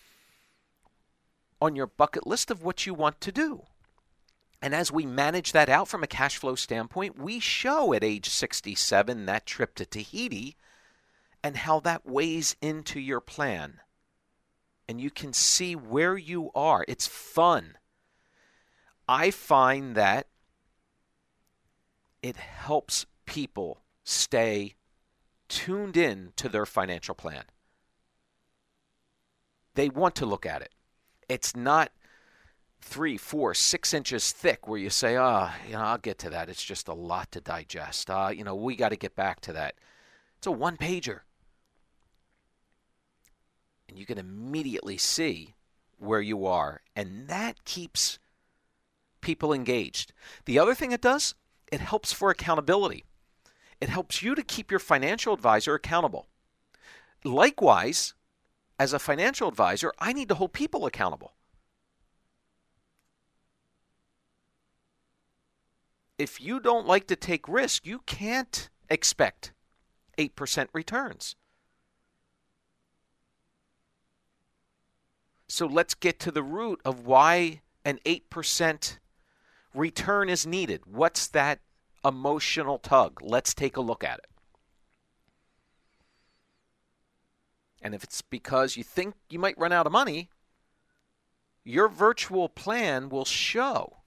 on your bucket list of what you want to do. And as we manage that out from a cash flow standpoint, we show at age 67 that trip to Tahiti and how that weighs into your plan. And you can see where you are. It's fun. I find that it helps people stay tuned in to their financial plan. They want to look at it. It's not 3, 4, 6 inches thick where you say, I'll get to that. It's just a lot to digest. We got to get back to that. It's a one-pager. And you can immediately see where you are. And that keeps people engaged. The other thing it does, it helps for accountability. It helps you to keep your financial advisor accountable. Likewise, as a financial advisor, I need to hold people accountable. If you don't like to take risk, you can't expect 8% returns. So let's get to the root of why an 8% return is needed. What's that emotional tug? Let's take a look at it. And if it's because you think you might run out of money, your virtual plan will show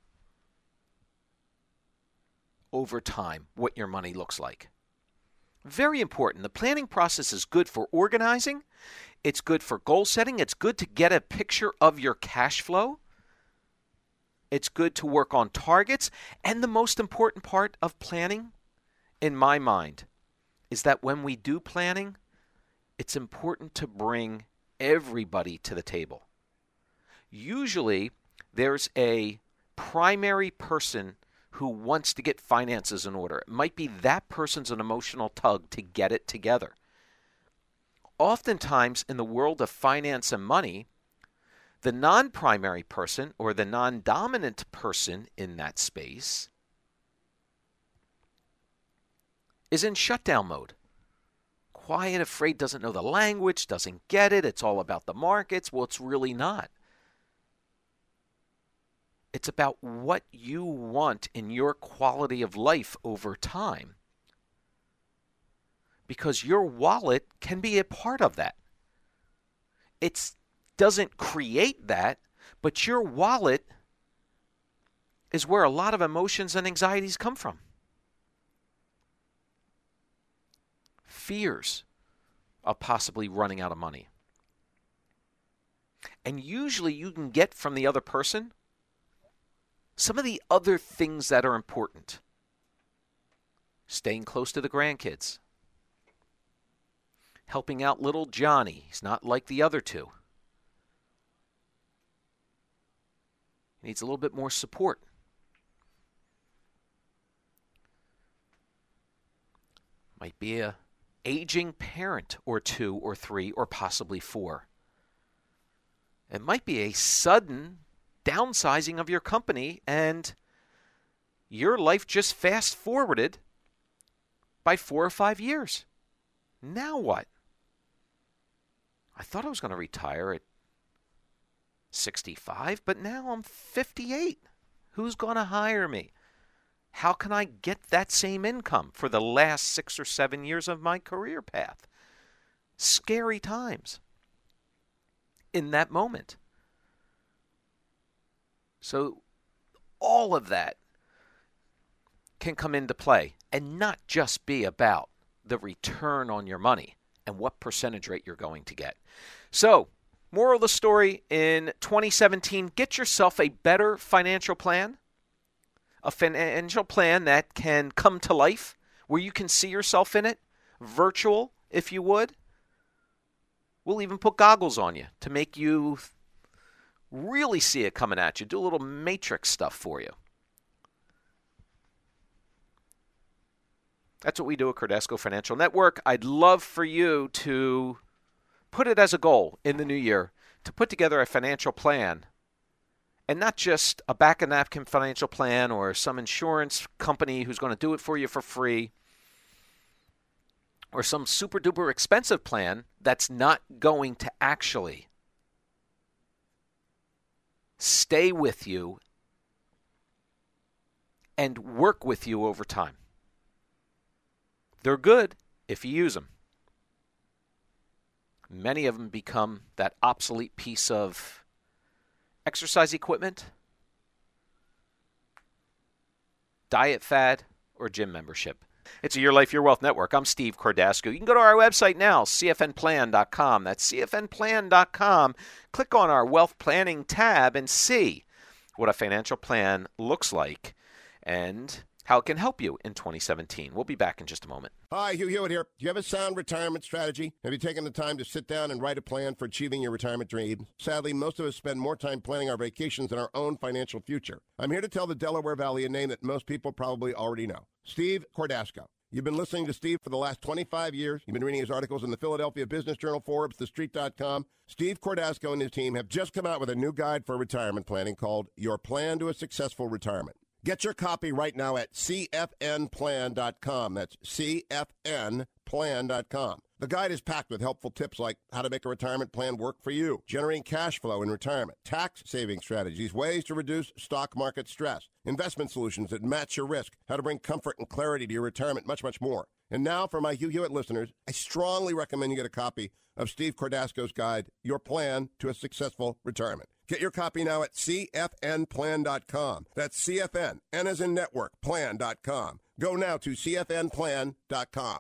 over time what your money looks like. Very important. The planning process is good for organizing. It's good for goal setting. It's good to get a picture of your cash flow. It's good to work on targets. And the most important part of planning, in my mind, is that when we do planning, it's important to bring everybody to the table. Usually, there's a primary person who wants to get finances in order. It might be that person's an emotional tug to get it together. Oftentimes, in the world of finance and money, the non-primary person or the non-dominant person in that space is in shutdown mode. Quiet, afraid, doesn't know the language, doesn't get it. It's all about the markets. Well, it's really not. It's about what you want in your quality of life over time. Because your wallet can be a part of that. It doesn't create that, but your wallet is where a lot of emotions and anxieties come from. Fears of possibly running out of money. And usually you can get from the other person some of the other things that are important. Staying close to the grandkids. Helping out little Johnny. He's not like the other two. He needs a little bit more support. Might be a aging parent or 2 or 3 or possibly 4. It might be a sudden downsizing of your company and your life just fast forwarded by 4 or 5 years. Now what? I thought I was going to retire at 65, but now I'm 58. Who's going to hire me? How can I get that same income for the last 6 or 7 years of my career path? Scary times in that moment. So all of that can come into play and not just be about the return on your money and what percentage rate you're going to get. So, moral of the story in 2017, get yourself a better financial plan, a financial plan that can come to life, where you can see yourself in it, virtual, if you would. We'll even put goggles on you to make you really see it coming at you, do a little matrix stuff for you. That's what we do at Cordasco Financial Network. I'd love for you to put it as a goal in the new year to put together a financial plan, and not just a back-of-napkin financial plan or some insurance company who's going to do it for you for free, or some super-duper expensive plan that's not going to actually stay with you and work with you over time. They're good if you use them. Many of them become that obsolete piece of exercise equipment, diet fad, or gym membership. It's a Your Life, Your Wealth Network. I'm Steve Cordasco. You can go to our website now, cfnplan.com. That's cfnplan.com. Click on our Wealth Planning tab and see what a financial plan looks like and how it can help you in 2017. We'll be back in just a moment. Hi, Hugh Hewitt here. Do you have a sound retirement strategy? Have you taken the time to sit down and write a plan for achieving your retirement dream? Sadly, most of us spend more time planning our vacations than our own financial future. I'm here to tell the Delaware Valley a name that most people probably already know. Steve Cordasco. You've been listening to Steve for the last 25 years. You've been reading his articles in the Philadelphia Business Journal, Forbes, TheStreet.com. Steve Cordasco and his team have just come out with a new guide for retirement planning called Your Plan to a Successful Retirement. Get your copy right now at cfnplan.com. That's cfnplan.com. The guide is packed with helpful tips like how to make a retirement plan work for you, generating cash flow in retirement, tax-saving strategies, ways to reduce stock market stress, investment solutions that match your risk, how to bring comfort and clarity to your retirement, much, much more. And now, for my Hugh Hewitt listeners, I strongly recommend you get a copy of Steve Cordasco's guide, Your Plan to a Successful Retirement. Get your copy now at cfnplan.com. That's CFN, N as in network, plan.com. Go now to cfnplan.com.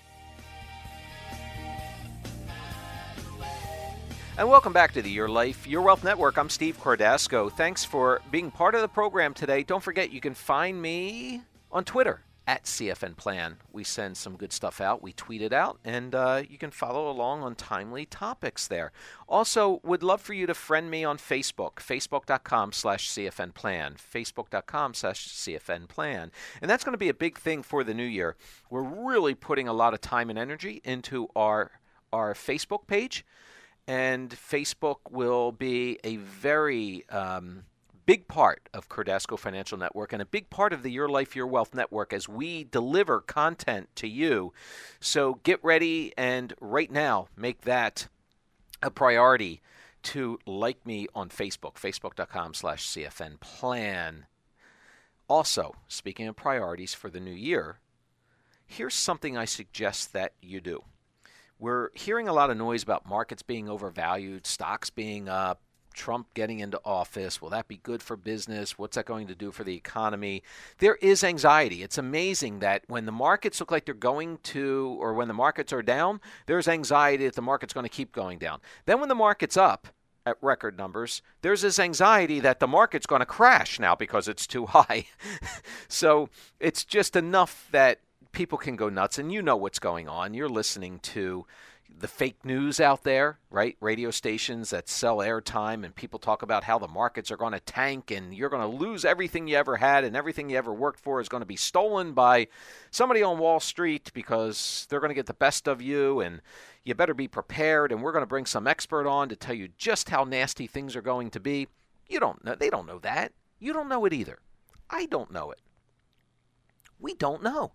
And welcome back to the Your Life, Your Wealth Network. I'm Steve Cordasco. Thanks for being part of the program today. Don't forget, you can find me on Twitter at CFNPlan. We send some good stuff out. We tweet it out, and you can follow along on timely topics there. Also, would love for you to friend me on Facebook, facebook.com/CFNPlan, facebook.com/CFNPlan. And that's going to be a big thing for the new year. We're really putting a lot of time and energy into our Facebook page. And Facebook will be a very big part of Cordasco Financial Network and a big part of the Your Life, Your Wealth Network as we deliver content to you. So get ready and right now make that a priority to like me on Facebook, facebook.com/CFNPlan. Also, speaking of priorities for the new year, here's something I suggest that you do. We're hearing a lot of noise about markets being overvalued, stocks being up, Trump getting into office. Will that be good for business? What's that going to do for the economy? There is anxiety. It's amazing that when the markets look like they're going to, or when the markets are down, there's anxiety that the market's going to keep going down. Then when the market's up at record numbers, there's this anxiety that the market's going to crash now because it's too high. So it's just enough that people can go nuts, and you know what's going on. You're listening to the fake news out there, right? Radio stations that sell airtime, and people talk about how the markets are going to tank and you're going to lose everything you ever had and everything you ever worked for is going to be stolen by somebody on Wall Street because they're going to get the best of you and you better be prepared, and we're going to bring some expert on to tell you just how nasty things are going to be. You don't know. They don't know that. You don't know it either. I don't know it. We don't know.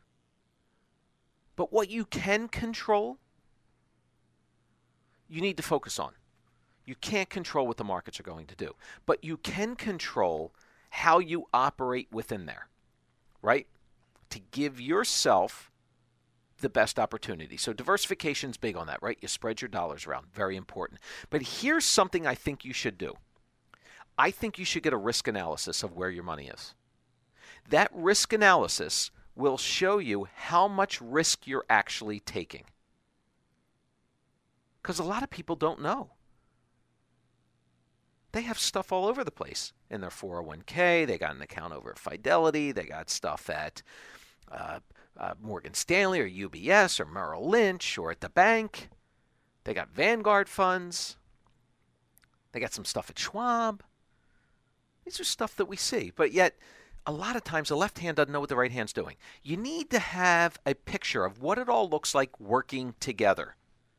But what you can control, you need to focus on. You can't control what the markets are going to do, but you can control how you operate within there, right? To give yourself the best opportunity. So diversification's big on that, right? You spread your dollars around. Very important. But here's something I think you should do. I think you should get a risk analysis of where your money is. That risk analysis will show you how much risk you're actually taking. Because a lot of people don't know. They have stuff all over the place in their 401k. They got an account over at Fidelity. They got stuff at Morgan Stanley or UBS or Merrill Lynch or at the bank. They got Vanguard funds. They got some stuff at Schwab. These are stuff that we see. But yet, a lot of times the left hand doesn't know what the right hand's doing. You need to have a picture of what it all looks like working together.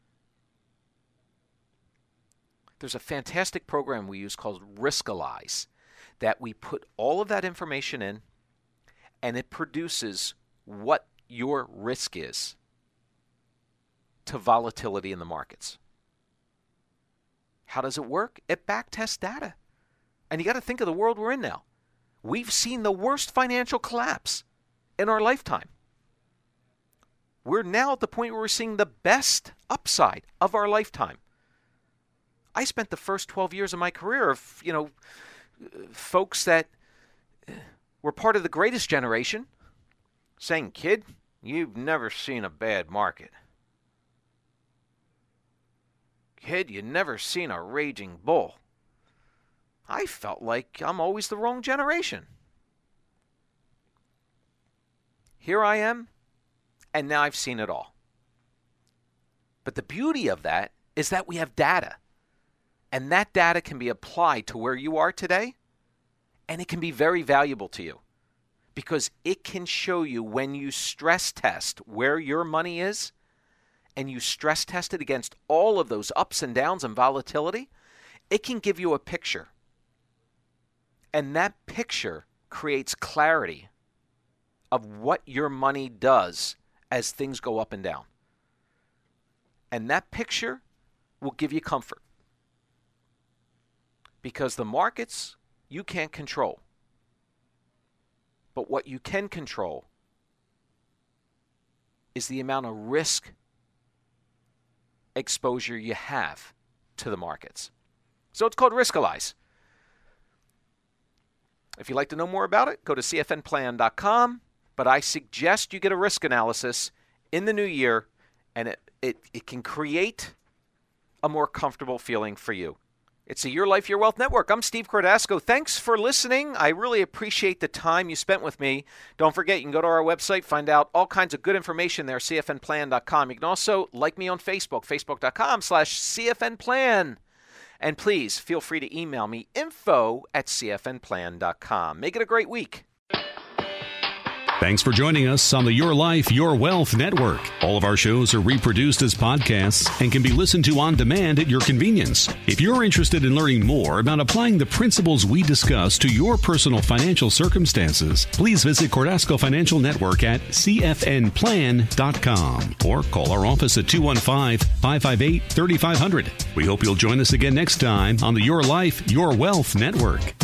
There's a fantastic program we use called Riskalyze that we put all of that information in, and it produces what your risk is to volatility in the markets. How does it work? It backtests data. And you got to think of the world we're in now. We've seen the worst financial collapse in our lifetime. We're now at the point where we're seeing the best upside of our lifetime. I spent the first 12 years of my career of, folks that were part of the greatest generation saying, kid, you've never seen a bad market. Kid, you've never seen a raging bull. I felt like I'm always the wrong generation. Here I am, and now I've seen it all. But the beauty of that is that we have data. And that data can be applied to where you are today, and it can be very valuable to you because it can show you when you stress test where your money is and you stress test it against all of those ups and downs and volatility, it can give you a picture. And that picture creates clarity of what your money does as things go up and down. And that picture will give you comfort. Because the markets, you can't control. But what you can control is the amount of risk exposure you have to the markets. So it's called Riskalyze. If you'd like to know more about it, go to cfnplan.com. But I suggest you get a risk analysis in the new year, and it can create a more comfortable feeling for you. It's the Your Life, Your Wealth Network. I'm Steve Cordasco. Thanks for listening. I really appreciate the time you spent with me. Don't forget, you can go to our website, find out all kinds of good information there, cfnplan.com. You can also like me on Facebook, facebook.com/cfnplan. And please feel free to email me, info@cfnplan.com. Make it a great week. Thanks for joining us on the Your Life, Your Wealth Network. All of our shows are reproduced as podcasts and can be listened to on demand at your convenience. If you're interested in learning more about applying the principles we discuss to your personal financial circumstances, please visit Cordasco Financial Network at cfnplan.com or call our office at 215-558-3500. We hope you'll join us again next time on the Your Life, Your Wealth Network.